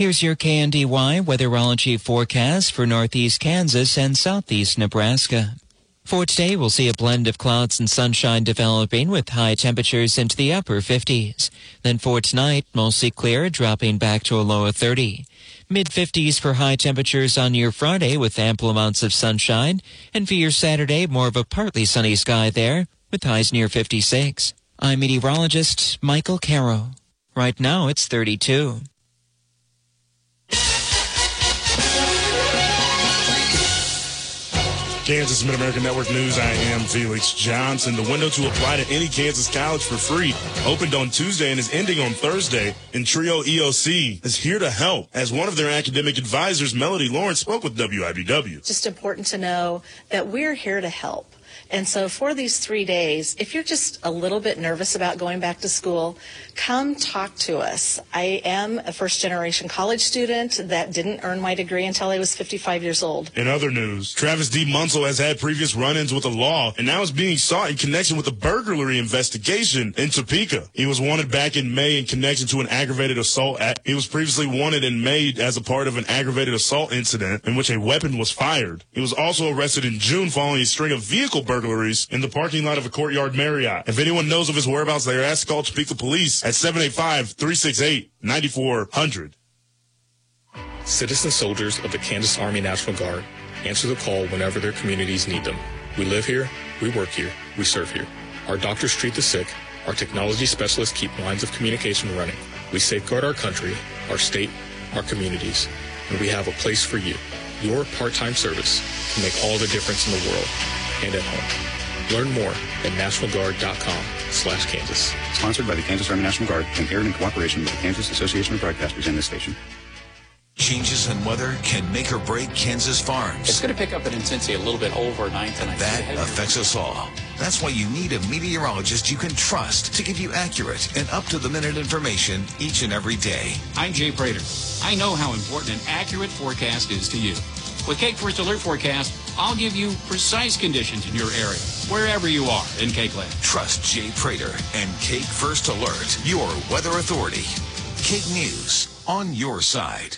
Here's your KNDY weatherology forecast for northeast Kansas and southeast Nebraska. For today, we'll see a blend of clouds and sunshine developing with high temperatures into the upper 50s. Then for tonight, mostly clear, dropping back to a low of 30. Mid-50s for high temperatures on your Friday with ample amounts of sunshine. And for your Saturday, more of a partly sunny sky there with highs near 56. I'm meteorologist Michael Caro. Right now, it's 32. Kansas Mid-American Network News, I am Felix Johnson. The window to apply to any Kansas college for free opened on Tuesday and is ending on Thursday. And Trio EOC is here to help. As one of their academic advisors, Melody Lawrence, spoke with WIBW. Just important to know that we're here to help. And so for these 3 days, if you're just a little bit nervous about going back to school, come talk to us. I am a first-generation college student that didn't earn my degree until I was 55 years old. In other news, Travis D. Munsell has had previous run-ins with the law and now is being sought in connection with a burglary investigation in Topeka. He was wanted back in May in connection to an aggravated assault. He was previously wanted in May as a part of an aggravated assault incident in which a weapon was fired. He was also arrested in June following a string of vehicle burglaries in the parking lot of a Courtyard Marriott. If anyone knows of his whereabouts, they are asked to call Topeka Police at 785-368-9400. Citizen soldiers of the Kansas Army National Guard answer the call whenever their communities need them. We live here, we work here, we serve here. Our doctors treat the sick, our technology specialists keep lines of communication running. We safeguard our country, our state, our communities, and we have a place for you. Your part-time service can make all the difference in the world and at home. Learn more at nationalguard.com/Kansas. Sponsored by the Kansas Army National Guard and aired in cooperation with the Kansas Association of Broadcasters and this station. Changes in weather can make or break Kansas farms. It's going to pick up in intensity a little bit overnight tonight. That affects us all. That's why you need a meteorologist you can trust to give you accurate and up-to-the-minute information each and every day. I'm Jay Prater. I know how important an accurate forecast is to you. With Cake First Alert Forecast, I'll give you precise conditions in your area, wherever you are in Cake Land. Trust Jay Prater and Cake First Alert, your weather authority. Cake News, on your side.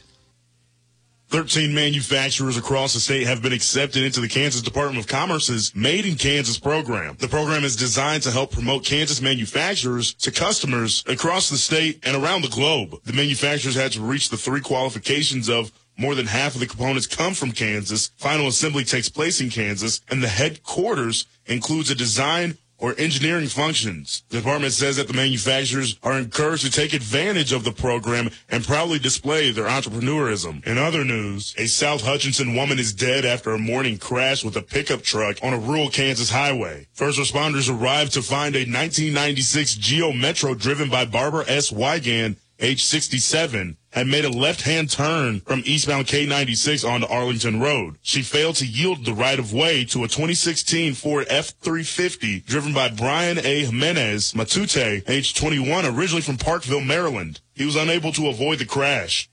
13 manufacturers across the state have been accepted into the Kansas Department of Commerce's Made in Kansas program. The program is designed to help promote Kansas manufacturers to customers across the state and around the globe. The manufacturers had to reach the 3 qualifications of more than half of the components come from Kansas, final assembly takes place in Kansas, and the headquarters includes a design or engineering functions. The department says that the manufacturers are encouraged to take advantage of the program and proudly display their entrepreneurism. In other news, a South Hutchinson woman is dead after a morning crash with a pickup truck on a rural Kansas highway. First responders arrived to find a 1996 Geo Metro driven by Barbara S. Wigan, age 67, had made a left-hand turn from eastbound K96 onto Arlington Road. She failed to yield the right-of-way to a 2016 Ford F-350 driven by Brian A. Jimenez Matute, age 21, originally from Parkville, Maryland. He was unable to avoid the crash.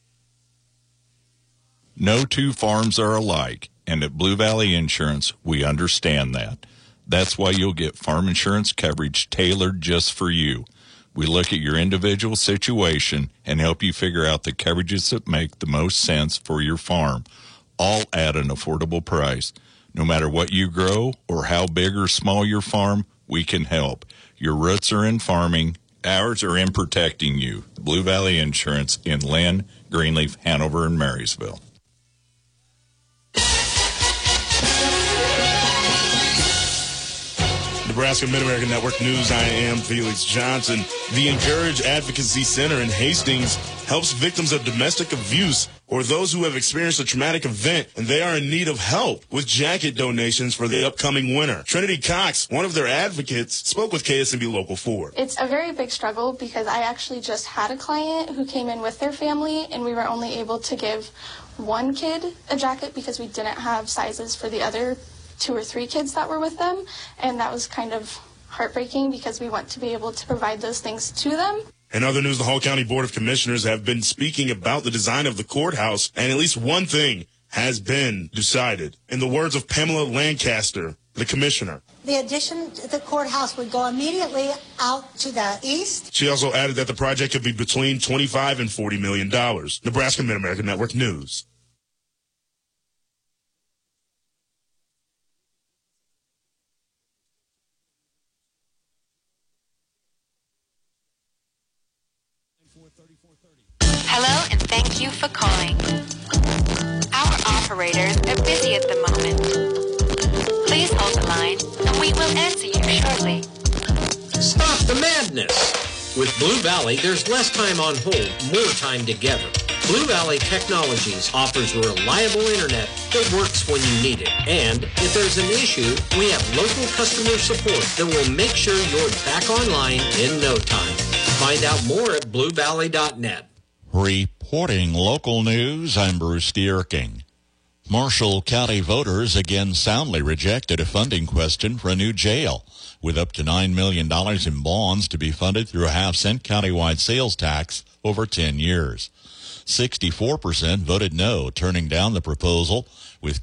No two farms are alike, and at Blue Valley Insurance, we understand that. That's why you'll get farm insurance coverage tailored just for you. We look at your individual situation and help you figure out the coverages that make the most sense for your farm, all at an affordable price. No matter what you grow or how big or small your farm, we can help. Your roots are in farming. Ours are in protecting you. Blue Valley Insurance in Lynn, Greenleaf, Hanover, and Marysville. Nebraska Mid-American Network News, I am Felix Johnson. The Encourage Advocacy Center in Hastings helps victims of domestic abuse or those who have experienced a traumatic event and they are in need of help with jacket donations for the upcoming winter. Trinity Cox, one of their advocates, spoke with KSNB Local 4. It's a very big struggle because I actually just had a client who came in with their family and we were only able to give one kid a jacket because we didn't have sizes for the other 2 or 3 kids that were with them, and that was kind of heartbreaking because we want to be able to provide those things to them. In other news, the Hall County Board of Commissioners have been speaking about the design of the courthouse, and at least one thing has been decided. In the words of Pamela Lancaster, the commissioner. The addition to the courthouse would go immediately out to the east. She also added that the project could be between $25 and $40 million. Nebraska Mid-America Network News. Hello, and thank you for calling. Our operators are busy at the moment. Please hold the line, and we will answer you shortly. Stop the madness! With Blue Valley, there's less time on hold, more time together. Blue Valley Technologies offers reliable internet that works when you need it. And if there's an issue, we have local customer support that will make sure you're back online in no time. Find out more at bluevalley.net. Reporting local news, I'm Bruce Dierking. Marshall County voters again soundly rejected a funding question for a new jail, with up to $9 million in bonds to be funded through a half-cent countywide sales tax over 10 years. 64% voted no, turning down the proposal, with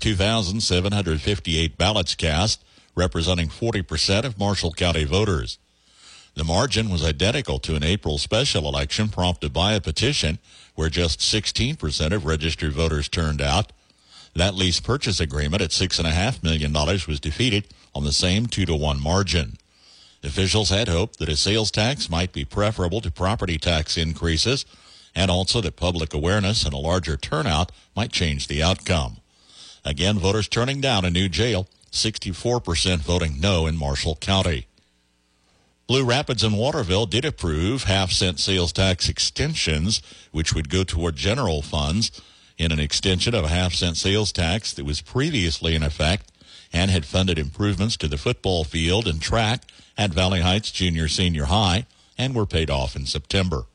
2,758 ballots cast, representing 40% of Marshall County voters. The margin was identical to an April special election prompted by a petition where just 16% of registered voters turned out. That lease purchase agreement at $6.5 million was defeated on the same 2-to-1 margin. Officials had hoped that a sales tax might be preferable to property tax increases, and also that public awareness and a larger turnout might change the outcome. Again, voters turning down a new jail, 64% voting no in Marshall County. Blue Rapids and Waterville did approve half-cent sales tax extensions, which would go toward general funds in an extension of a half-cent sales tax that was previously in effect and had funded improvements to the football field and track at Valley Heights Junior-Senior High and were paid off in September.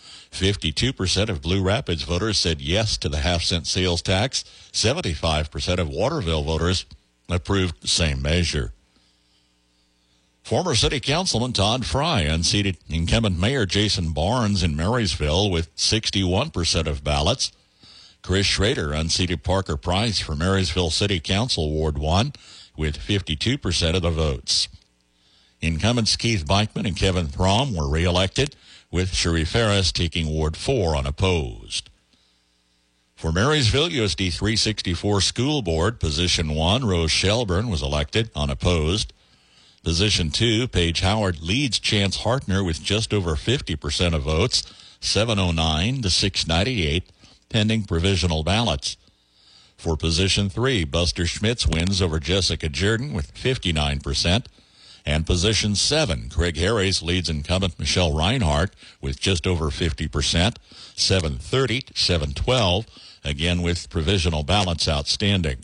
52% of Blue Rapids voters said yes to the half-cent sales tax. 75% of Waterville voters approved the same measure. Former City Councilman Todd Fry unseated incumbent Mayor Jason Barnes in Marysville with 61% of ballots. Chris Schrader unseated Parker Price for Marysville City Council Ward 1 with 52% of the votes. Incumbents Keith Beichman and Kevin Throm were reelected, with Sherry Ferris taking Ward 4 unopposed. For Marysville USD 364 School Board, Position 1, Rose Shelburne was elected unopposed. Position 2, Paige Howard leads Chance Hartner with just over 50% of votes, 709 to 698, pending provisional ballots. For Position 3, Buster Schmitz wins over Jessica Jordan with 59%. And Position 7, Craig Harris leads incumbent Michelle Reinhardt with just over 50%, 730 to 712, again with provisional ballots outstanding.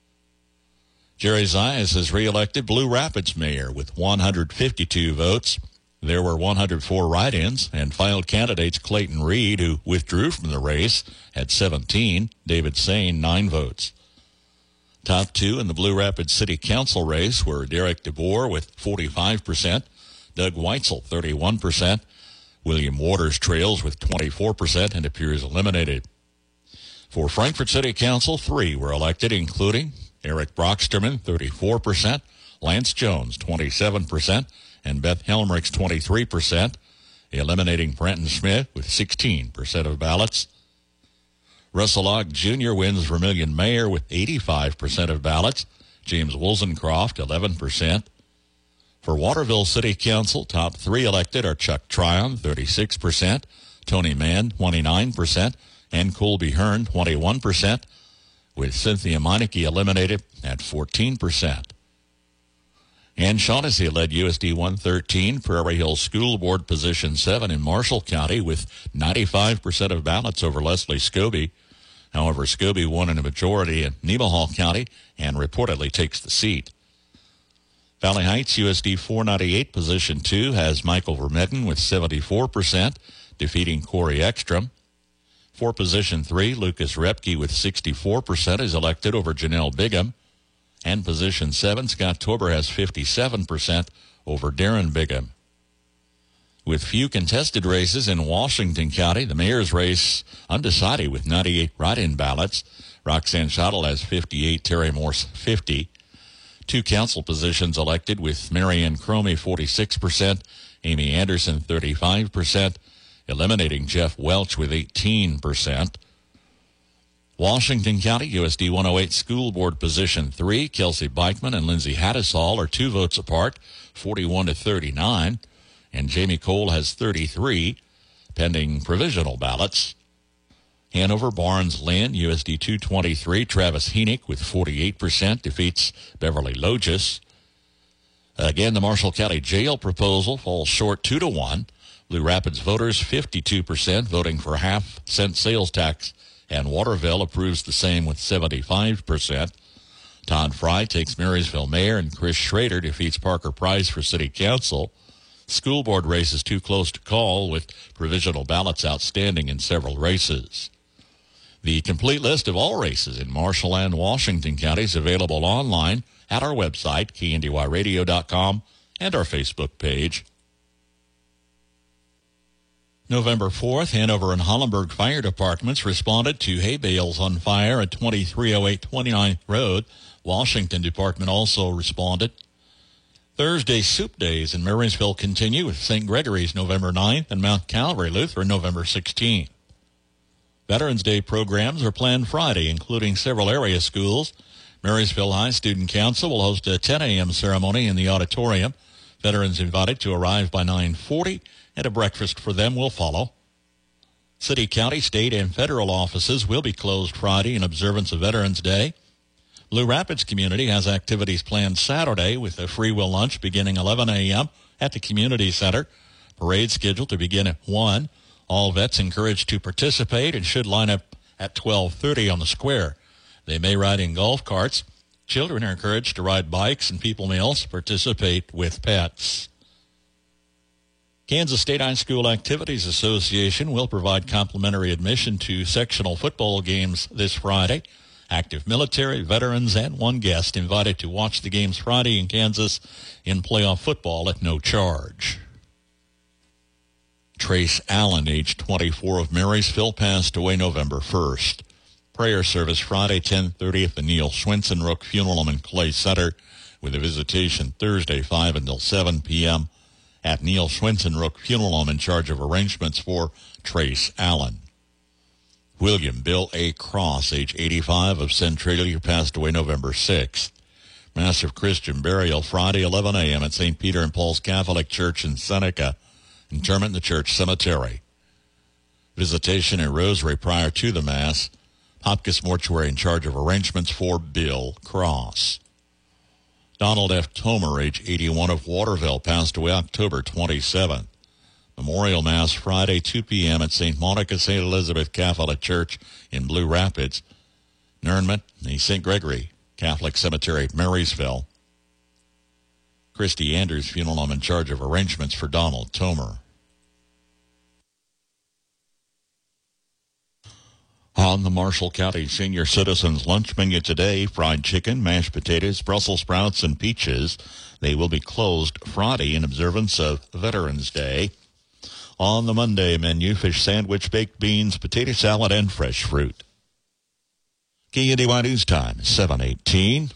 Jerry Zayas is reelected Blue Rapids mayor with 152 votes. There were 104 write-ins, and filed candidates Clayton Reed, who withdrew from the race, had 17, David Sane, 9 votes. Top 2 in the Blue Rapids City Council race were Derek DeBoer with 45%, Doug Weitzel 31%, William Waters trails with 24% and appears eliminated. For Frankfort City Council, 3 were elected, including Eric Brocksterman, 34%, Lance Jones, 27%, and Beth Helmrichs, 23%, eliminating Brenton Smith with 16% of ballots. Russell Ogg Jr. wins Vermilion Mayor with 85% of ballots. James Woolsencroft, 11%. For Waterville City Council, top 3 elected are Chuck Tryon, 36%, Tony Mann, 29%, and Colby Hearn, 21%, with Cynthia Meineke eliminated at 14%. Ann Shaughnessy led USD 113 Prairie Hill School Board Position 7 in Marshall County with 95% of ballots over Leslie Scobie. However, Scobie won in a majority in Nemaha County and reportedly takes the seat. Valley Heights USD 498 Position 2 has Michael Vermedden with 74%, defeating Corey Ekstrom. For Position 3, Lucas Repke with 64% is elected over Janelle Bigham. And Position 7, Scott Torber has 57% over Darren Bigham. With few contested races in Washington County, the mayor's race undecided with 98 write-in ballots. Roxanne Schottel has 58, Terry Morse 50. 2 council positions elected, with Marianne Cromie 46%, Amy Anderson 35%, eliminating Jeff Welch with 18%. Washington County USD 108 School Board Position 3, Kelsey Beichman and Lindsay Hattisall are 2 votes apart, 41 to 39, and Jamie Cole has 33, pending provisional ballots. Hanover Barnes Lynn, USD 223, Travis Heenick with 48% defeats Beverly Logis. Again, the Marshall County Jail proposal falls short 2-1. Blue Rapids voters 52% voting for half-cent sales tax, and Waterville approves the same with 75%. Todd Fry takes Marysville mayor, and Chris Schrader defeats Parker Price for city council. School board races too close to call, with provisional ballots outstanding in several races. The complete list of all races in Marshall and Washington counties available online at our website, KNDYradio.com, and our Facebook page. November 4th, Hanover and Hollenberg fire departments responded to hay bales on fire at 2308 29th Road. Washington Department also responded. Thursday soup days in Marysville continue, with St. Gregory's November 9th and Mount Calvary Lutheran November 16th. Veterans Day programs are planned Friday, including several area schools. Marysville High Student Council will host a 10 a.m. ceremony in the auditorium. Veterans invited to arrive by 9:40, and a breakfast for them will follow. City, county, state, and federal offices will be closed Friday in observance of Veterans Day. Blue Rapids community has activities planned Saturday, with a free will lunch beginning 11 a.m. at the community center. Parade scheduled to begin at 1. All vets encouraged to participate and should line up at 12:30 on the square. They may ride in golf carts. Children are encouraged to ride bikes and people meals, participate with pets. Kansas State High School Activities Association will provide complimentary admission to sectional football games this Friday. Active military, veterans, and one guest invited to watch the games Friday in Kansas in playoff football at no charge. Trace Allen, age 24, of Marysville, passed away November 1st. Prayer service Friday, 10:30 at the Neil Schwensenrook Funeral Home and Clay Center, with a visitation Thursday, 5 until 7 p.m. at Neil Schwensenrook Funeral Home, in charge of arrangements for Trace Allen. William Bill A. Cross, age 85, of Centralia, passed away November 6th. Mass of Christian burial Friday, 11 a.m. at St. Peter and Paul's Catholic Church in Seneca. Interment in the church cemetery. Visitation and rosary prior to the Mass. Hopkins Mortuary in charge of arrangements for Bill Cross. Donald F. Tomer, age 81, of Waterville, passed away October 27th. Memorial Mass Friday, 2 p.m. at St. Monica St. Elizabeth Catholic Church in Blue Rapids. Interment in the St. Gregory Catholic Cemetery at Marysville. Christy Andrews Funeral Home in charge of arrangements for Donald Tomer. On the Marshall County Senior Citizens Lunch Menu today, fried chicken, mashed potatoes, Brussels sprouts, and peaches. They will be closed Friday in observance of Veterans Day. On the Monday menu, fish sandwich, baked beans, potato salad, and fresh fruit. KNDY News Time, 7:18.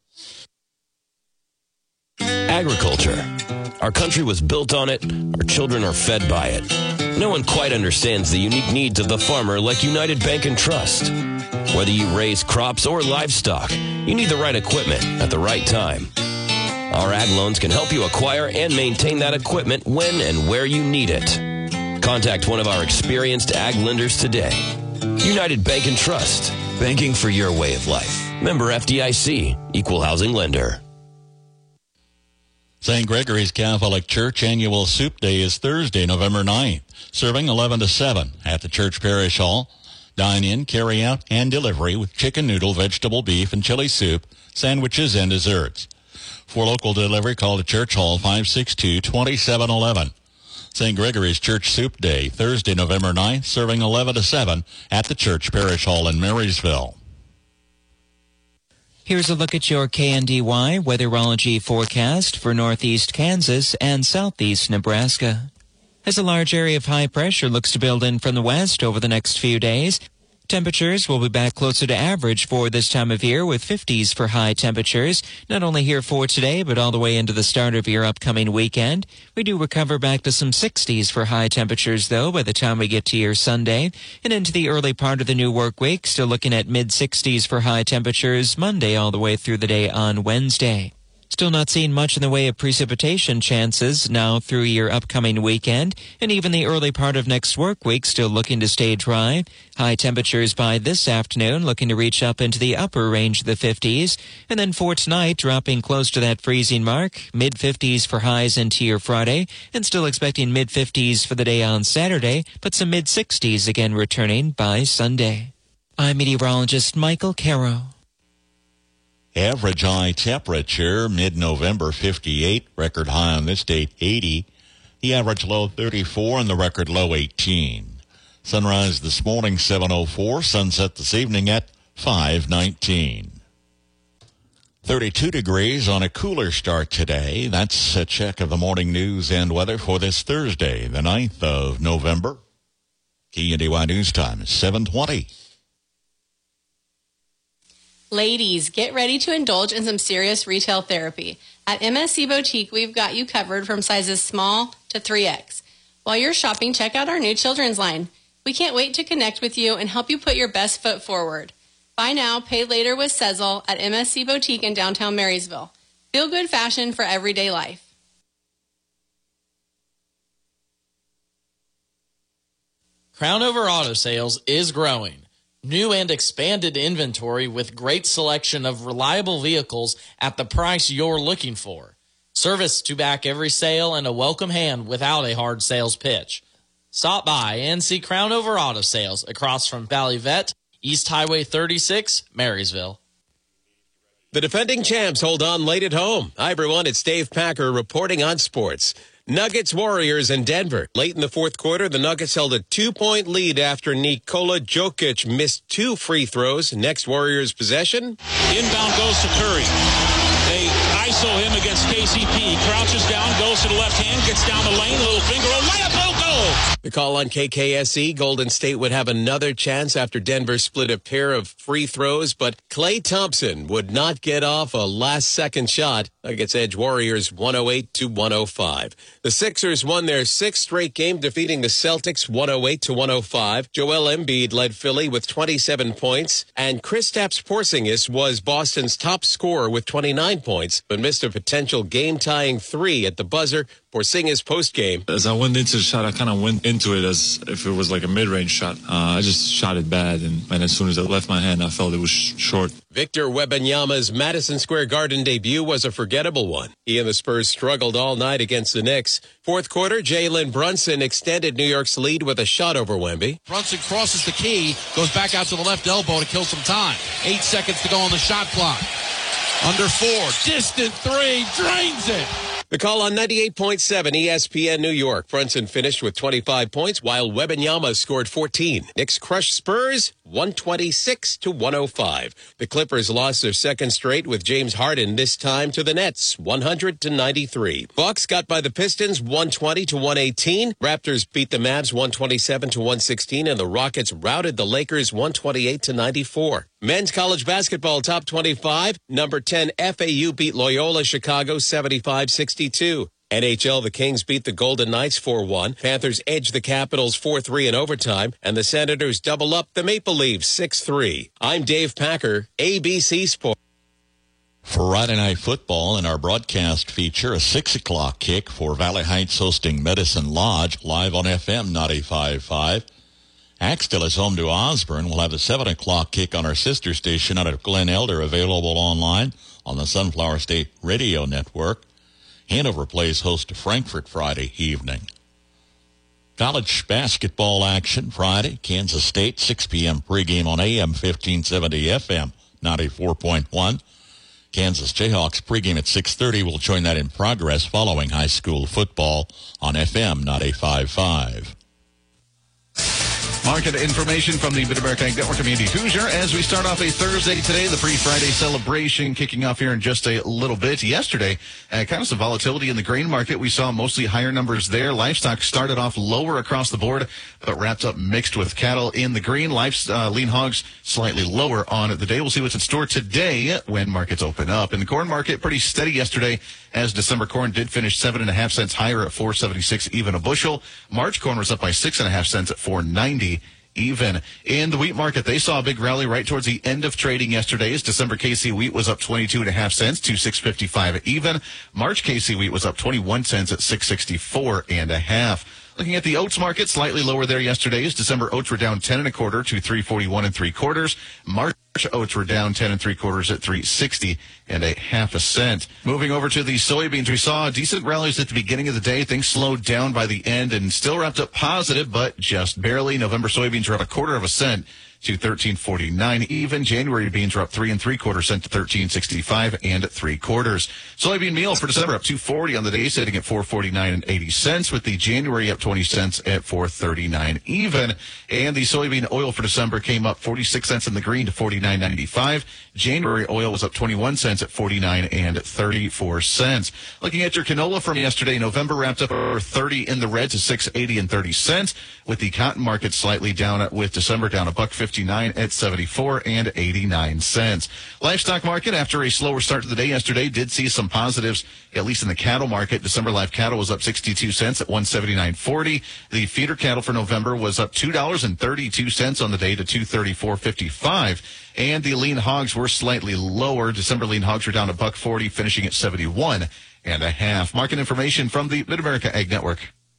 Agriculture. Our country was built on it. Our children are fed by it. No one quite understands the unique needs of the farmer like United Bank and Trust. Whether you raise crops or livestock, you need the right equipment at the right time. Our ag loans can help you acquire and maintain that equipment when and where you need it. Contact one of our experienced ag lenders today. United Bank and Trust. Banking for your way of life. Member FDIC. Equal housing lender. St. Gregory's Catholic Church Annual Soup Day is Thursday, November 9th, serving 11 to 7 at the Church Parish Hall. Dine-in, carry-out, and delivery with chicken noodle, vegetable, beef, and chili soup, sandwiches, and desserts. For local delivery, call the Church Hall 562-2711. St. Gregory's Church Soup Day, Thursday, November 9th, serving 11 to 7 at the Church Parish Hall in Marysville. Here's a look at your KNDY weatherology forecast for northeast Kansas and southeast Nebraska. As a large area of high pressure looks to build in from the west over the next few days, Temperatures will be back closer to average for this time of year with 50s for high temperatures, not only here for today, but all the way into the start of your upcoming weekend. We do recover back to some 60s for high temperatures, though, by the time we get to your Sunday. And into the early part of the new work week, still looking at mid-60s for high temperatures Monday all the way through the day on Wednesday. Still not seeing much in the way of precipitation chances now through your upcoming weekend, and even the early part of next work week still looking to stay dry. High temperatures by this afternoon looking to reach up into the upper range of the 50s, and then for tonight dropping close to that freezing mark, mid-50s for highs into your Friday, and still expecting mid-50s for the day on Saturday, but some mid-60s again returning by Sunday. I'm meteorologist Michael Caro. Average high temperature, mid-November 58, record high on this date 80. The average low 34 and the record low 18. Sunrise this morning 7:04, sunset this evening at 5:19. 32 degrees on a cooler start today. That's a check of the morning news and weather for this Thursday, the 9th of November. KNDY News Time is 7:20. Ladies, get ready to indulge in some serious retail therapy. At MSC Boutique, we've got you covered from sizes small to 3X. While you're shopping, check out our new children's line. We can't wait to connect with you and help you put your best foot forward. Buy now, pay later with Sezzle at MSC Boutique in downtown Marysville. Feel good fashion for everyday life. Crownover Auto Sales is growing. New and expanded inventory with great selection of reliable vehicles at the price you're looking for. Service to back every sale and a welcome hand without a hard sales pitch. Stop by and see Crownover Auto Sales across from Valley Vet, East Highway 36, Marysville. The defending champs hold on late at home. Hi, everyone. It's Dave Packer reporting on sports. Nuggets Warriors in Denver. Late in the fourth quarter, the Nuggets held a 2-point lead after Nikola Jokic missed 2 free throws. Next Warriors possession. Inbound goes to Curry. They ISO him against KCP. Crouches down, goes to the left hand, gets down the lane, little finger, a layup, little goal. The call on KKSE. Golden State would have another chance after Denver split a pair of free throws, but Klay Thompson would not get off a last-second shot. Nuggets edge Warriors 108-105. The Sixers won their 6th straight game, defeating the Celtics 108-105. Joel Embiid led Philly with 27 points, and Kristaps Porzingis was Boston's top scorer with 29 points, but missed a potential game-tying 3 at the buzzer. Porzingis postgame. As I went into the shot, I kind of went into it as if it was like a mid-range shot. I just shot it bad, and as soon as it left my hand, I felt it was short. Victor Wembanyama's Madison Square Garden debut was a forgettable one. He and the Spurs struggled all night against the Knicks. Fourth quarter, Jalen Brunson extended New York's lead with a shot over Wemby. Brunson crosses the key, goes back out to the left elbow to kill some time. 8 seconds to go on the shot clock. Under 4, distant 3, drains it. The call on 98.7 ESPN New York. Brunson finished with 25 points, while Wembanyama scored 14. Knicks crushed Spurs 126-105. The Clippers lost their second straight with James Harden, this time to the Nets, 100-93. Bucks got by the Pistons 120-118. Raptors beat the Mavs 127-116, and the Rockets routed the Lakers 128-94. Men's college basketball top 25. Number 10 FAU beat Loyola Chicago 75-62. NHL, the Kings beat the Golden Knights 4-1. Panthers edged the Capitals 4-3 in overtime. And the Senators double up the Maple Leafs 6-3. I'm Dave Packer, ABC Sports. Friday Night Football in our broadcast feature, a 6 o'clock kick for Valley Heights hosting Medicine Lodge, live on FM 95.5. Axtell is home to Osborne. We'll have the 7 o'clock kick on our sister station out of Glen Elder, available online on the Sunflower State Radio Network. Hanover plays host to Frankfort Friday evening. College basketball action Friday. Kansas State, 6 p.m. pregame on AM 1570 FM 94.1. Kansas Jayhawks pregame at 6:30. We'll join that in progress following high school football on FM 95.5. Market information from the Mid-America Ag Network. I'm Andy Hoosier. As we start off a Thursday today, the pre-Friday celebration kicking off here in just a little bit. Yesterday, kind of some volatility in the grain market. We saw mostly higher numbers there. Livestock started off lower across the board, but wrapped up mixed with cattle in the green. Lean hogs slightly lower on the day. We'll see what's in store today when markets open up. In the corn market, pretty steady yesterday as December corn did finish 7.5 cents higher at $4.76 even a bushel. March corn was up by 6.5 cents at $4.90 even. In the wheat market, they saw a big rally right towards the end of trading yesterday as December KC wheat was up 22.5 cents to $6.55 even. March KC wheat was up 21 cents at $6.64.5. Looking at the oats market, slightly lower there yesterday as December oats were down 10 1/4 to 341 3/4. March oats were down 10 3/4 at 360.5 cents. Moving over to the soybeans, we saw decent rallies at the beginning of the day. Things slowed down by the end and still wrapped up positive, but just barely. November soybeans were up 1/4 cent to 13.49 even. January beans were up 3 3/4 cents to 13.65 3/4. Soybean meal for December up 2.40 on the day, sitting at 4.49 80 with the January up 20 cents at 4.39 even. And the soybean oil for December came up 46 cents in the green to 49.95. January oil was up 21 cents at 49.34 cents. Looking at your canola from yesterday, November wrapped up over 30 in the red to 6.80 30 cents, with the cotton market slightly down with December down $1.59 at 74.89 cents. Livestock market, after a slower start to the day yesterday, did see some positives, at least in the cattle market. December live cattle was up 62 cents at 179.40. The feeder cattle for November was up $2.32 on the day to 234.55. And the lean hogs were slightly lower. December lean hogs were down $1.40, finishing at 71.5. Market information from the Mid-America Ag Network.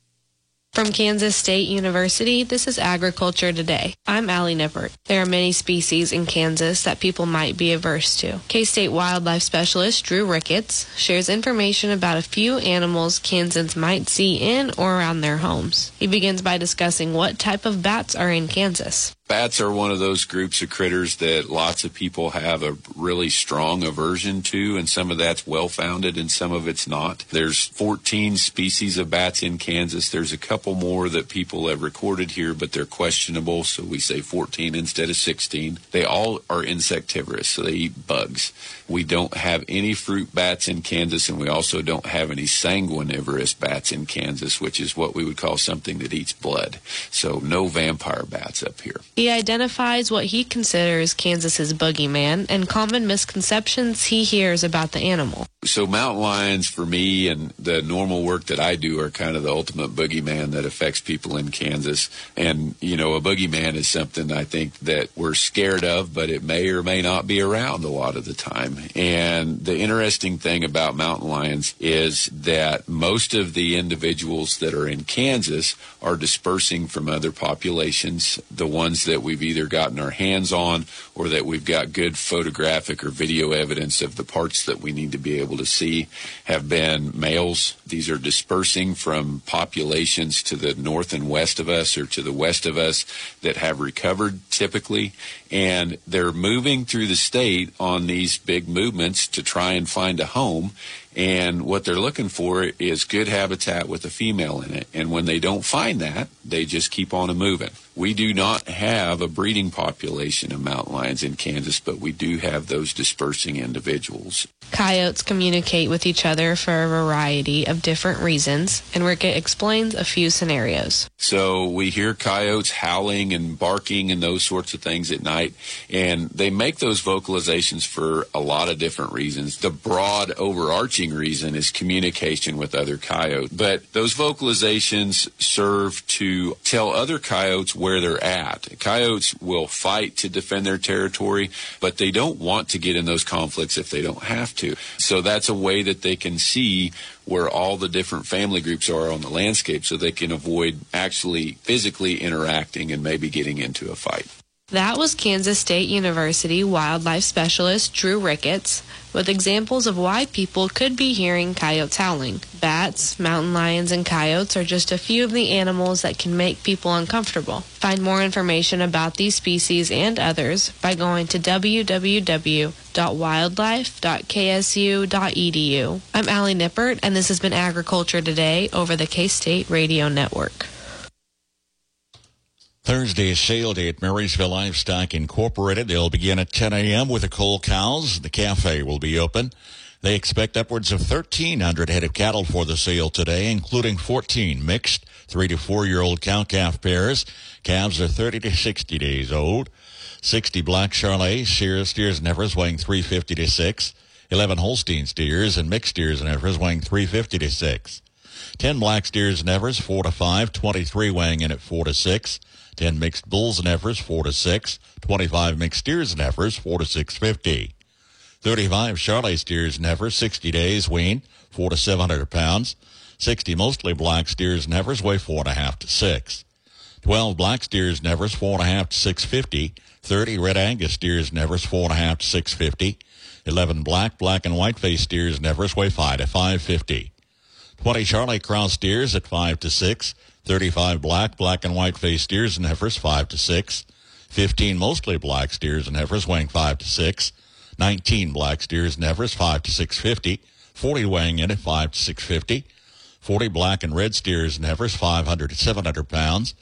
From Kansas State University, this is Agriculture Today. I'm Allie Nippert. There are many species in Kansas that people might be averse to. K-State wildlife specialist Drew Ricketts shares information about a few animals Kansans might see in or around their homes. He begins by discussing what type of bats are in Kansas. Bats are one of those groups of critters that lots of people have a really strong aversion to, and some of that's well-founded and some of it's not. There's 14 species of bats in Kansas. There's a couple more that people have recorded here, but they're questionable, so we say 14 instead of 16. They all are insectivorous, so they eat bugs. We don't have any fruit bats in Kansas, and we also don't have any sanguinivorous bats in Kansas, which is what we would call something that eats blood. So no vampire bats up here. He identifies what he considers Kansas's boogeyman and common misconceptions he hears about the animal. So mountain lions, for me, and the normal work that I do, are kind of the ultimate boogeyman that affects people in Kansas. And, you know, a boogeyman is something I think that we're scared of, but it may or may not be around a lot of the time. And the interesting thing about mountain lions is that most of the individuals that are in Kansas are dispersing from other populations. The ones that we've either gotten our hands on or that we've got good photographic or video evidence of the parts that we need to be able to see have been males. These are dispersing from populations to the north and west of us or to the west of us that have recovered typically, and they're moving through the state on these big movements to try and find a home. And what they're looking for is good habitat with a female in it. And when they don't find that, they just keep on moving. We do not have a breeding population of mountain lions in Kansas, but we do have those dispersing individuals. Coyotes communicate with each other for a variety of different reasons, and Rickett explains a few scenarios. So we hear coyotes howling and barking and those sorts of things at night, and they make those vocalizations for a lot of different reasons. The broad overarching reason is communication with other coyotes, but those vocalizations serve to tell other coyotes where they're at. Coyotes will fight to defend their territory, but they don't want to get in those conflicts if they don't have to. So that's a way that they can see where all the different family groups are on the landscape, so they can avoid actually physically interacting and maybe getting into a fight. That was Kansas State University wildlife specialist Drew Ricketts with examples of why people could be hearing coyotes howling. Bats, mountain lions, and coyotes are just a few of the animals that can make people uncomfortable. Find more information about these species and others by going to www.wildlife.ksu.edu. I'm Allie Nippert, and this has been Agriculture Today over the K-State Radio Network. Thursday is sale day at Marysville Livestock Incorporated. They'll begin at 10 a.m. with the cull cows. The cafe will be open. They expect upwards of 1,300 head of cattle for the sale today, including 14 mixed 3 to 4-year-old cow-calf pairs. Calves are 30 to 60 days old. 60 black Charolais steers and heifers weighing 350 to 6. 11 Holstein steers and mixed steers and heifers weighing 350 to 6. 10 black steers and heifers 4 to 5. 23 weighing in at 4 to 6. 10 mixed bulls and heifers 4 to 6. 25 mixed steers and heifers 4 to 650. 35 Charolais steers and heifers 60 days wean 4 to 700 pounds. 60 mostly black steers and heifers weigh 4.5 to 6. 12 black steers and heifers 4.5 to 650. 30 red Angus steers and heifers 4.5 to 650. 11 black and white face steers and heifers weigh 5 to 550. 20 Charolais cross steers at 5 to 6. 35 black and white face steers and heifers 5 to 6. 15 mostly black steers and heifers weighing 5 to 6. 19 black steers and heifers 5 to 650. 40 weighing in at 5 to 650. 40 black and red steers and heifers 500 to 700 pounds.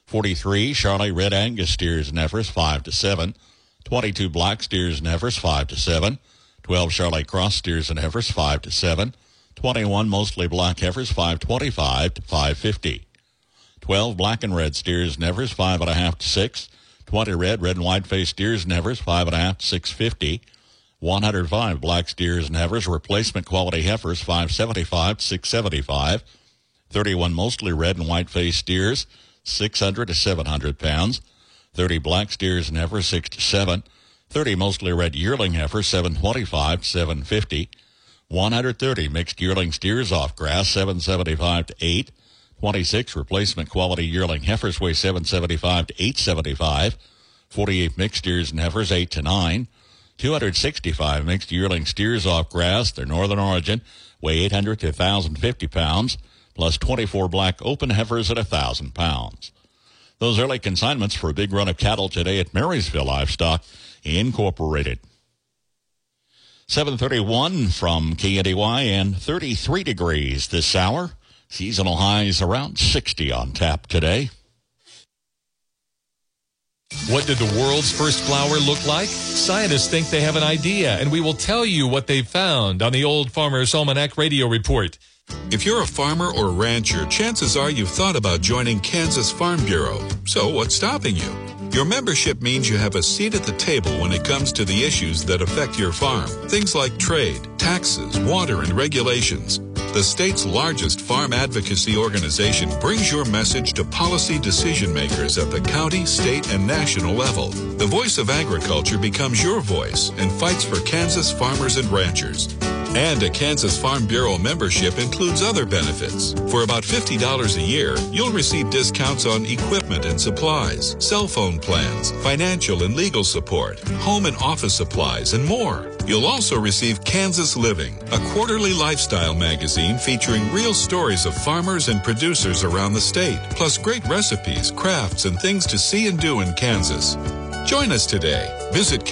43 Charolais red Angus steers and heifers 5 to 7. 22 black steers and heifers 5 to 7. 12 Charolais cross steers and heifers 5 to 7. 21 mostly black heifers 525 to 550. 12 black and red steers and heifers 5.5 to 6. 20 red and white face steers and heifers 5.5 to 650. 105 black steers and heifers replacement quality heifers 575 to 675. 31 mostly red and white face steers 600 to 700 pounds. 30 black steers and heifers 6 to 7. 30 mostly red yearling heifers 725 to 750. 130 mixed yearling steers off grass 775 to 8. 26 replacement quality yearling heifers weigh 775 to 875. 48 mixed steers and heifers 8 to 9. 265 mixed yearling steers off grass, their northern origin, weigh 800 to 1,050 pounds, plus 24 black open heifers at 1,000 pounds. Those early consignments for a big run of cattle today at Marysville Livestock Incorporated. 7:31 from KNDY and 33 degrees this hour. Seasonal highs around 60 on tap today. What did the world's first flower look like? Scientists think they have an idea, and we will tell you what they found on the Old Farmer's Almanac Radio Report. If you're a farmer or rancher, chances are you've thought about joining Kansas Farm Bureau. So what's stopping you? Your membership means you have a seat at the table when it comes to the issues that affect your farm. Things like trade, taxes, water, and regulations. The state's largest farm advocacy organization brings your message to policy decision makers at the county, state, and national level. The voice of agriculture becomes your voice and fights for Kansas farmers and ranchers. And a Kansas Farm Bureau membership includes other benefits. For about $50 a year, you'll receive discounts on equipment and supplies, cell phone plans, financial and legal support, home and office supplies, and more. You'll also receive Kansas Living, a quarterly lifestyle magazine featuring real stories of farmers and producers around the state, plus great recipes, crafts, and things to see and do in Kansas. Join us today. Visit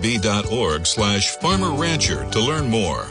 kfb.org/farmer-rancher to learn more.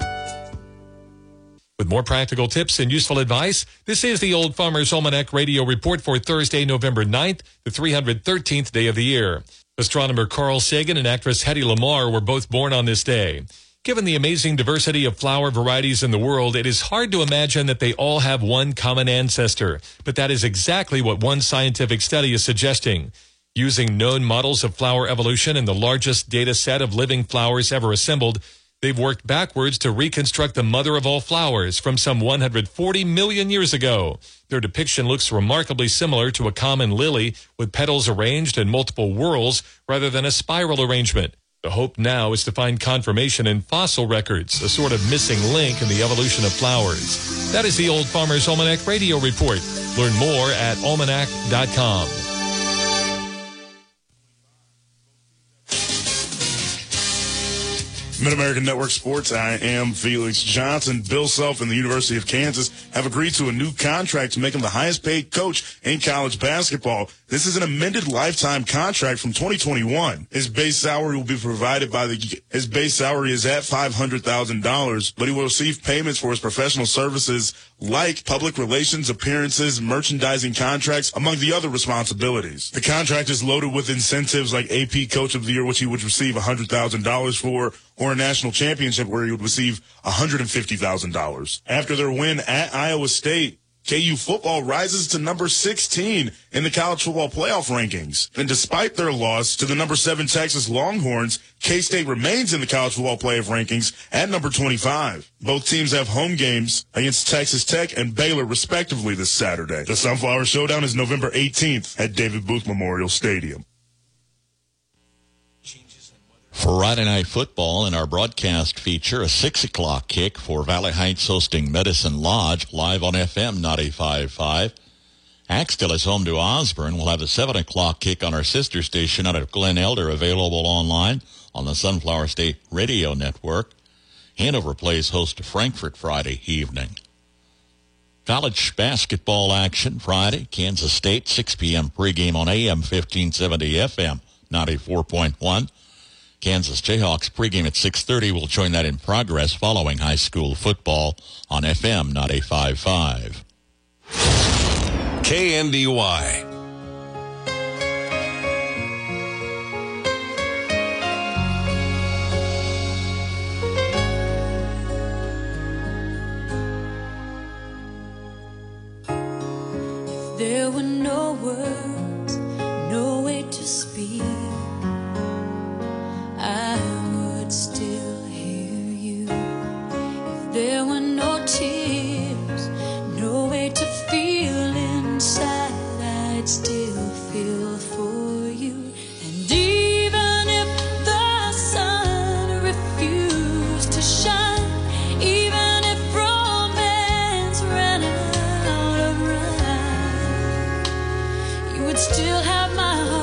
With more practical tips and useful advice, this is the Old Farmer's Almanac Radio Report for Thursday, November 9th, the 313th day of the year. Astronomer Carl Sagan and actress Hedy Lamarr were both born on this day. Given the amazing diversity of flower varieties in the world, it is hard to imagine that they all have one common ancestor. But that is exactly what one scientific study is suggesting. Using known models of flower evolution and the largest data set of living flowers ever assembled, they've worked backwards to reconstruct the mother of all flowers from some 140 million years ago. Their depiction looks remarkably similar to a common lily with petals arranged in multiple whorls rather than a spiral arrangement. The hope now is to find confirmation in fossil records, a sort of missing link in the evolution of flowers. That is the Old Farmer's Almanac Radio Report. Learn more at almanac.com. Mid-American Network Sports, I am Felix Johnson. Bill Self and the University of Kansas have agreed to a new contract to make him the highest paid coach in college basketball. This is an amended lifetime contract from 2021. His base salary will be provided by his base salary is at $500,000, but he will receive payments for his professional services like public relations, appearances, merchandising contracts, among the other responsibilities. The contract is loaded with incentives like AP Coach of the Year, which he would receive $100,000 for, or a national championship where he would receive $150,000. After their win at Iowa State, KU football rises to number 16 in the college football playoff rankings. And despite their loss to the number 7 Texas Longhorns, K-State remains in the college football playoff rankings at number 25. Both teams have home games against Texas Tech and Baylor, respectively, this Saturday. The Sunflower Showdown is November 18th at David Booth Memorial Stadium. Friday Night Football in our broadcast feature, a 6 o'clock kick for Valley Heights hosting Medicine Lodge, live on FM 95.5. Axtell is home to Osborne. We'll have a 7 o'clock kick on our sister station out of Glen Elder, available online on the Sunflower State Radio Network. Hanover plays host to Frankfort Friday evening. College basketball action Friday, Kansas State, 6 p.m. pregame on AM 1570, FM 94.1. Kansas Jayhawks pregame at 6:30 will join that in progress following high school football on FM 95.5. KNDY. There were no words, no way to speak, I would still hear you. If there were no tears, no way to feel inside, I'd still feel for you. And even if the sun refused to shine, even if romance ran out of rhyme, you would still have my heart.